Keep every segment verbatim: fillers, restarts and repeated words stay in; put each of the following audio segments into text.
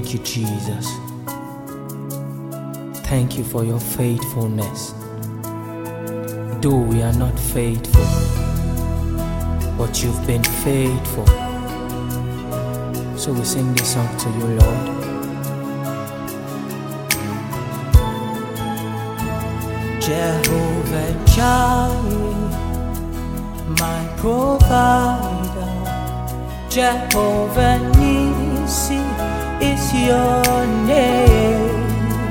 Thank you, Jesus. Thank you for your faithfulness. Though we are not faithful, but you've been faithful. So we sing this song to you, Lord. Jehovah Jireh, my provider. Jehovah Nissi is your name.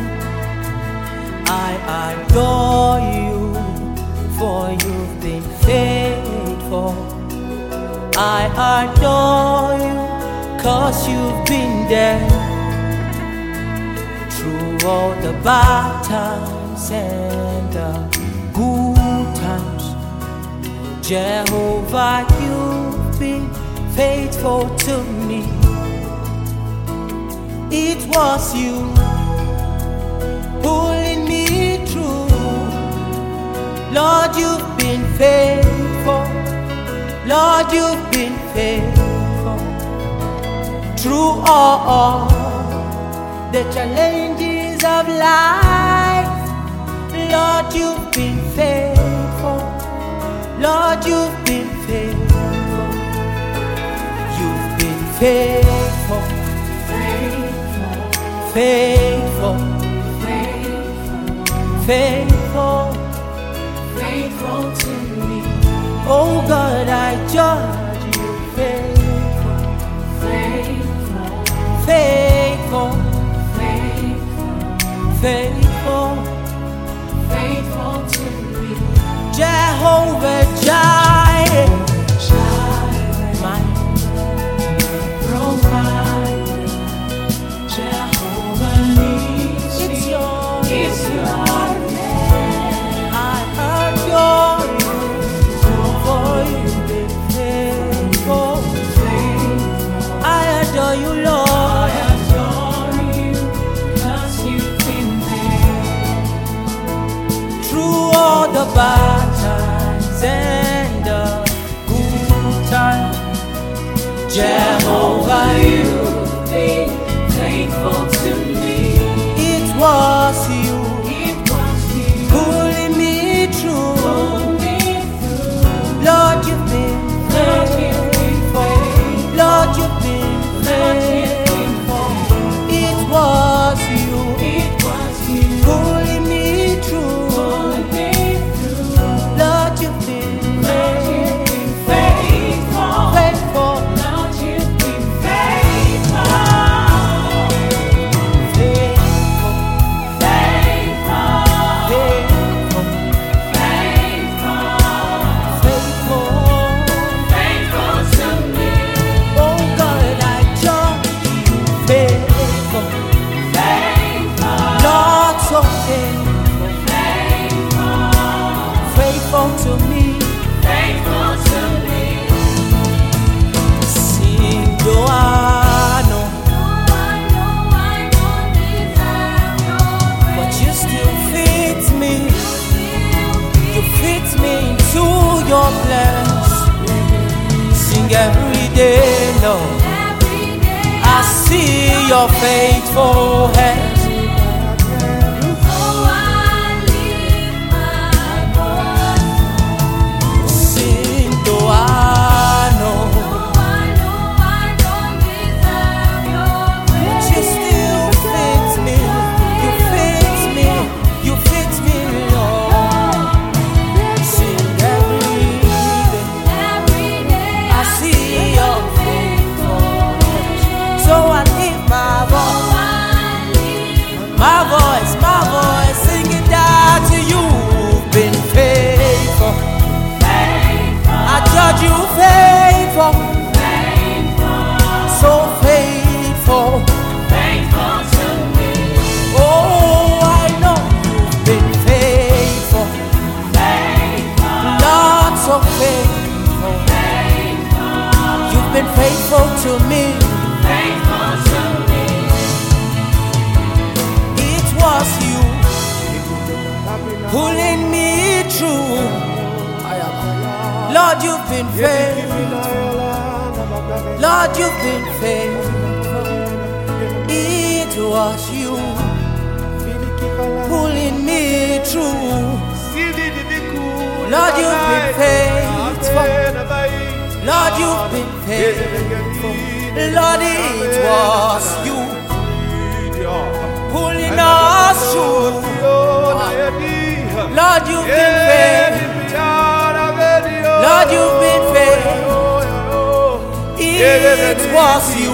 I adore you, for you've been faithful. I adore you, 'cause you've been there through all the bad times and the good times. Jehovah, you've been faithful to me. It was you pulling me through. Lord, you've been faithful. Lord, you've been faithful through all the challenges of life. Lord, you've been faithful. Lord, you've been faithful. You've been faithful. Faithful. Faithful. Faithful. Faithful to me. Oh God, I judge you faithful. Faithful. Faithful. Faithful. Faithful. Faithful to me. Jehovah Jireh, my provider. Jehovah Nissi, it's your, it's your name. I adore you, for you've been faithful. I adore you, Lord. I adore you, 'cause you've been there through all the bad times and the good times. Jehovah, you've been faithful to me. It was you, it was you pulling me through. Pull me through. Lord, you've been faithful. Lord, you've been faithful. It was you, it was you pulling me through. Pull me through. Lord, you've been faithful. Faithful. Lord, you've been faithful. Faithful to me, faithful to me. Sing, though I know, I know I don't deserve your grace, but you still fit me. You fit me into your plans. Sing every day, Lord. I see your faithful hands. My voice, my voice, sing it down to you. You've been faithful. Faithful. I judge you faithful. Faithful. So faithful. Faithful to me. Oh, I know you've been faithful. Faithful. Lord, so faithful. Faithful. You've been faithful to me. Faithful to me. Was you pulling me through. Lord, you've been faithful. Lord, you've been faithful. was you pulling me through. Lord, you've been faithful. Lord, you've been faithful. Lord, it was you pulling us through. Lord, you've been faithful. Lord, you've been faithful. It was you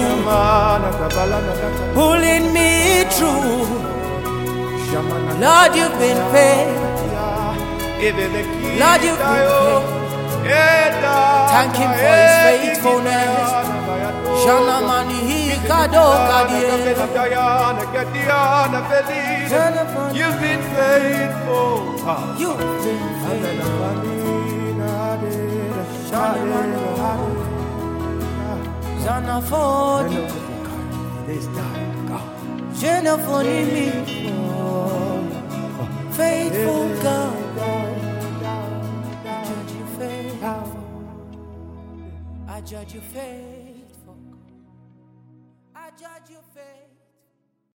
pulling me through. Lord, you've been faithful. Lord, you've been faithful. Thank him for his faithfulness. Shana mani kado kadie. You've been faithful. You've been faithful. Shana fodi. Shana fodi me. Faithful God. I judge you faithful. I judge you faithful.